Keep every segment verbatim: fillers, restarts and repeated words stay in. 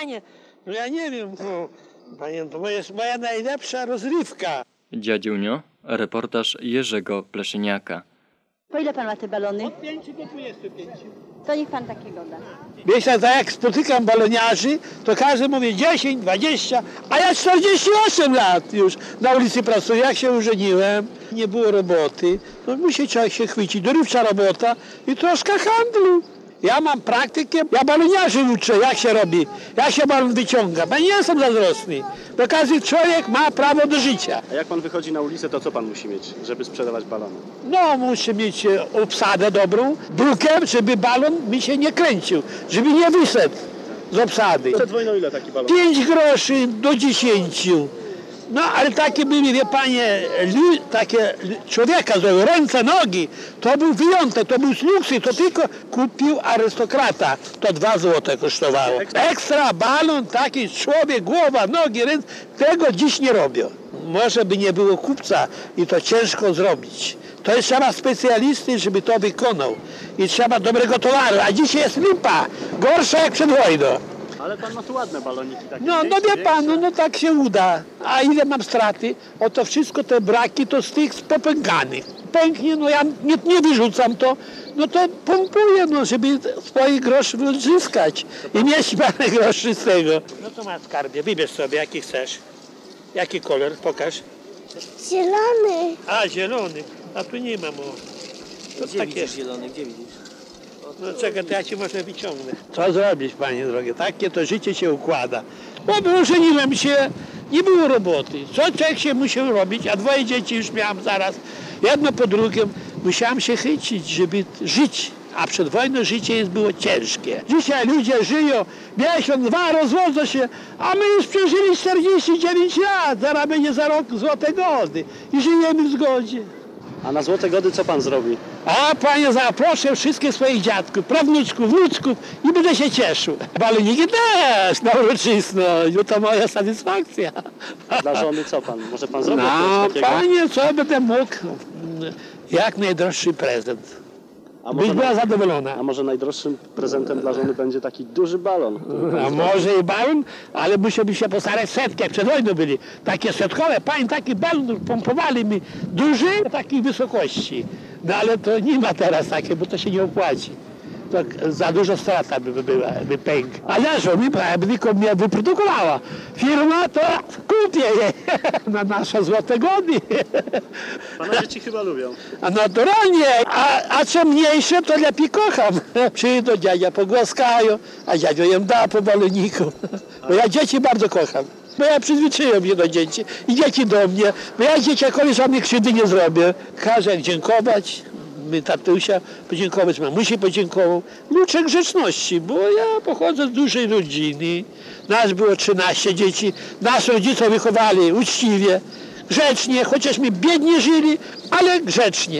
panie, no ja nie wiem, no, panie, to jest moja najlepsza rozrywka. Dziadziunio, reportaż Jerzego Pleszyniaka. Po ile pan ma te balony? Od pięciu do dwudziestu pięciu. To niech pan takiego da. Wiesz, tak jak spotykam baloniarzy, to każdy mówi dziesięć, dwadzieścia, a ja czterdzieści osiem lat już na ulicy pracuję. Jak się ożeniłem, nie było roboty, no musi człowiek się chwycić. Dorywcza robota i troszkę handlu. Ja mam praktykę, ja baloniarzy uczę, jak się robi, jak się balon wyciąga. Bo nie jestem zazdrosny, bo każdy człowiek ma prawo do życia. A jak pan wychodzi na ulicę, to co pan musi mieć, żeby sprzedawać balony? No, musi mieć obsadę dobrą, brukiem, żeby balon mi się nie kręcił, żeby nie wyszedł z obsady. Przed wojną ile taki balon? pięć groszy do dziesięciu. No, ale takie były, wie panie, li, takie człowieka, z ręce, nogi, to był wyjątek, to był luksy, to tylko kupił arystokrata. To dwa złote kosztowało. Ekstra balon, taki człowiek, głowa, nogi, ręce, tego dziś nie robią. Może by nie było kupca i to ciężko zrobić. To jest trzeba specjalisty, żeby to wykonał. I trzeba dobrego towaru, a dzisiaj jest lipa, gorsza jak przed wojną. Ale pan ma tu ładne baloniki takie. No, no wie pan, no, no tak się uda. A ile mam straty? Oto wszystko te braki to z tych popękanych. Pęknie, no ja nie, nie wyrzucam to, no to pompuję, no, żeby swoich groszy wyzyskać i mieć parę groszy z tego. No to masz skarbie, wybierz sobie jaki chcesz. Jaki kolor? Pokaż. Zielony. A, zielony. A tu nie mam. O. To Gdzie takie... widzisz zielony? Gdzie widzisz? No czekaj, to ja ci może wyciągnę. Co zrobić, panie drogie? Takie to życie się układa. Bo ożeniłem się, nie było roboty. Co człowiek się musiał robić, a dwoje dzieci już miałem zaraz. Jedno po drugim. Musiałem się chycić, żeby żyć. A przed wojną życie jest było ciężkie. Dzisiaj ludzie żyją miesiąc, dwa, rozwodzą się, a my już przeżyli czterdzieści dziewięć lat. Zaraz będzie za rok złote gody i żyjemy w zgodzie. A na złote gody co pan zrobi? A panie, zaproszę wszystkich swoich dziadków, prawnuczków, wnuczków i będę się cieszył. Baloniki też na uroczysność, bo to moja satysfakcja. Dla żony co pan? Może pan zrobić No coś takiego? panie, co będę mógł? Jak najdroższy prezent. A Byś może, była zadowolona. a może najdroższym prezentem dla żony będzie taki duży balon? który pan A zrobi? może i balon, ale musiałby się postarać setki, jak przed wojną byli. Takie setkowe, panie, taki balon pompowali mi duży, takiej wysokości. No ale to nie ma teraz takiej, bo to się nie opłaci. To za dużo strata by była, by pęk. A ja żony, by tylko mnie wyprodukowała. Firma to kupię jej na nasze złote gody. Pana dzieci chyba lubią. A naturalnie, a, a co mniejsze, to lepiej kocham. Przyjdą, dziadzia pogłaskają, a dziadzio jem da po baloniku. Bo ja dzieci bardzo kocham. Bo ja przyzwyczaiłem się do dzieci i dzieci do mnie. Bo ja dzieciakowi żadnej krzywdy nie zrobię. Każę dziękować. My tatusia podziękować, mamusi podziękował. Uczę grzeczności, bo ja pochodzę z dużej rodziny. Nas było trzynaście dzieci. Nas rodzice wychowali uczciwie, grzecznie, chociaż my biednie żyli, ale grzecznie.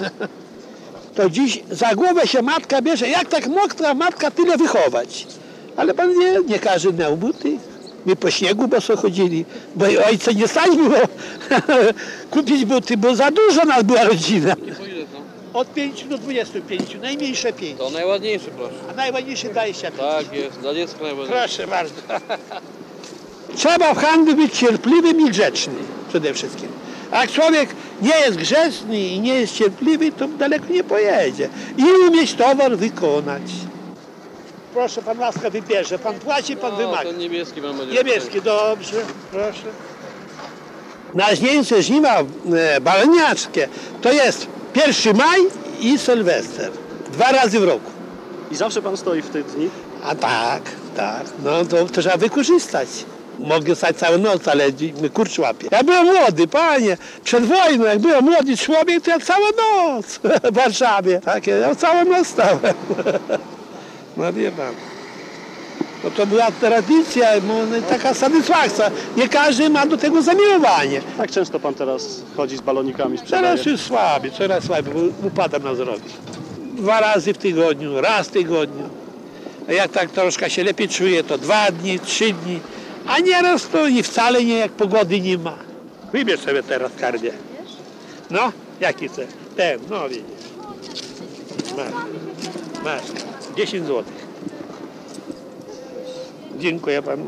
To dziś za głowę się matka bierze, jak tak mogła matka tyle wychować. Ale pan wie, nie każdy miał buty. My po śniegu boso chodzili, bo i ojca nie stać było kupić buty, bo za dużo nas była rodzina. Od pięciu do dwudziestu pięciu, najmniejsze pięć. To najładniejszy, proszę. A najładniejszy dwadzieścia pięć. Tak jest, dla dziecka najładniejszy. Proszę bardzo. Trzeba w handlu być cierpliwym i grzecznym przede wszystkim. A jak człowiek nie jest grzeczny i nie jest cierpliwy, to daleko nie pojedzie. I umieć towar wykonać. Proszę, pan łaska wybierze. Pan płaci, pan No, wymaga. ten niebieski pan będzie. Niebieski, dobrze, proszę. Najważniejsze żniwa e, baloniarskie to jest pierwszy maj i Sylwester. Dwa razy w roku. I zawsze pan stoi w tych dni? A tak, tak. No to, to trzeba wykorzystać. Mogę stać całą noc, ale my kurcz łapie. Ja byłem młody, panie. Przed wojną, jak byłem młody człowiek, to ja całą noc w Warszawie. Tak, ja całą noc stałem. No wie pan. No to była tradycja, no, taka satysfakcja. Nie każdy ma do tego zamiłowanie. Jak często pan teraz chodzi z balonikami, sprzedaje? Teraz już słabiej, coraz słabiej, bo upadam na zdrowie. Dwa razy w tygodniu, raz w tygodniu. A jak tak troszkę się lepiej czuję, to dwa dni, trzy dni. A nieraz to i wcale nie, jak pogody nie ma. Wybierz sobie teraz skarbie. No, jaki chcesz? Ten, no widzisz. Masz, masz, dziesięć złotych. Dziękuję panu.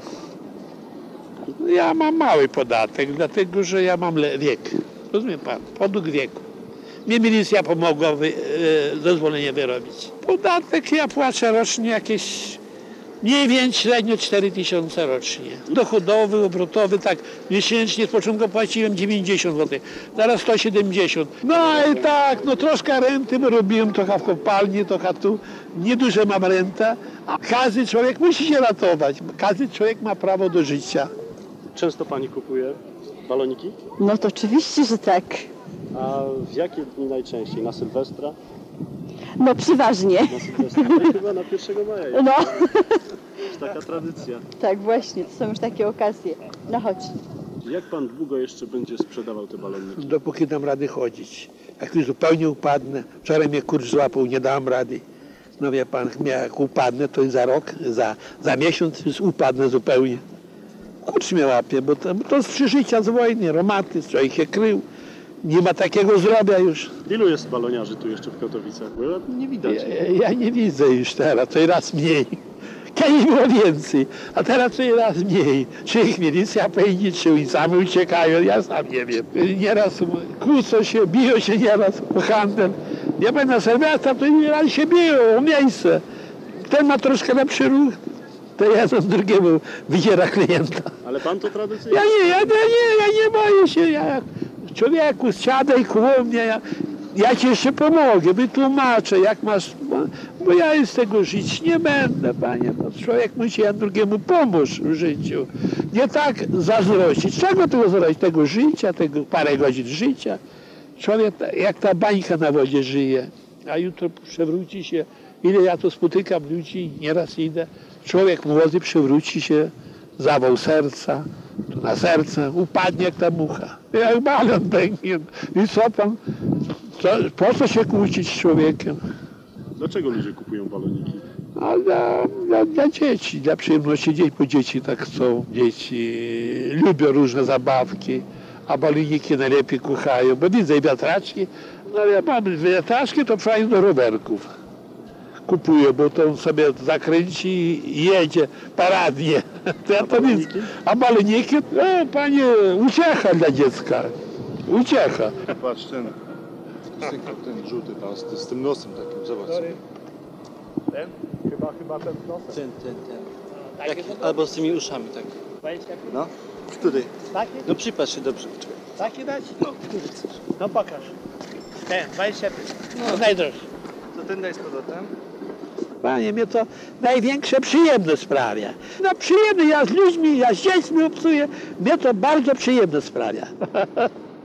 Ja mam mały podatek, dlatego że ja mam le- wiek. Rozumie pan? Podług wieku. Mnie milicja pomogła wy, e, zezwolenie wyrobić. Podatek ja płacę rocznie jakieś mniej więcej średnio cztery tysiące rocznie. Dochodowy, obrotowy, tak miesięcznie z początku płaciłem dziewięćdziesiąt złotych, teraz sto siedemdziesiąt. No i tak, no troszkę renty robiłem, trochę w kopalni, trochę tu. Nieduże mam rentę, a każdy człowiek musi się ratować. Każdy człowiek ma prawo do życia. Często pani kupuje baloniki? No to oczywiście, że tak. A w jakie dni najczęściej? Na Sylwestra? No przeważnie. Na Sylwestra? No, chyba na pierwszego maja. Jest No, taka tradycja. tak właśnie, to są już takie okazje. No chodź. Jak pan długo jeszcze będzie sprzedawał te baloniki? Dopóki dam rady chodzić. Jak już zupełnie upadnę, wczoraj mnie kurcz złapał, nie dałem rady. No wie pan, jak upadnę, to za rok, za, za miesiąc już upadnę zupełnie. Kurcz mnie łapie, bo to, bo to z przeżycia z wojny, romatyzm, człowiek się krył. Nie ma takiego zdrowia już. Ilu jest baloniarzy tu jeszcze w Katowicach? Bo ja nie widać. Ja, ja nie widzę już teraz, coraz mniej. Kiedyś było więcej, a teraz coraz mniej. Czy ich milicja pędzi, czy oni sami uciekają, ja sam nie wiem. Nieraz kłócą się, biją się nieraz o handel. Ja będę na Sylwestra, to nieraz się biją o miejsce. Ten ma troszkę lepszy ruch, to jeden drugiemu wydziera klienta. Ale pan to tradycyjnie? Ja nie, ja, ja nie, ja nie boję się. Ja, człowieku, siadaj koło mnie, ja, ja ci jeszcze pomogę, wytłumaczę, jak masz, bo, bo ja z tego żyć nie będę, panie. No, człowiek musi jeden drugiemu pomóc w życiu. Nie tak zazdrościć. Czego tego zazdrościć? Tego życia, tego parę godzin życia. Człowiek jak ta bańka na wodzie żyje, a jutro przewróci się. Ile ja to spotykam ludzi, nieraz idę. Człowiek młody przewróci się, zawał serca, tu na serce, upadnie jak ta mucha. Jak balon pęknie. I co tam? Co, po co się kłócić z człowiekiem? Dlaczego ludzie kupują baloniki? A dla, dla, dla dzieci, dla przyjemności dzieci, bo dzieci tak chcą. Dzieci lubią różne zabawki, a baloniki najlepiej kochają, bo widzę i wiatraczki. No ja mam wiatraczki, to fajnie do rowerków. Kupuję, bo to on sobie zakręci i jedzie paradnie. To ja to widzę. A baloniki? No panie, uciecha dla dziecka. Uciecha. Patrz ten, ten, ten żółty tam z, z tym nosem takim, zobacz. Ten? Chyba, chyba ten nosem. Ten, ten, ten. Jak, albo z tymi uszami, tak. No. Który? Taki? No przypatrz się dobrze. Czekaj. Taki dać? No, no pokaż. Ten, dwadzieścia pięć. No najdroższy. To ten daj z powrotem. Panie, mnie to największe przyjemność sprawia. No przyjemne, ja z ludźmi, ja z dziećmi obcuję, mnie to bardzo przyjemne sprawia.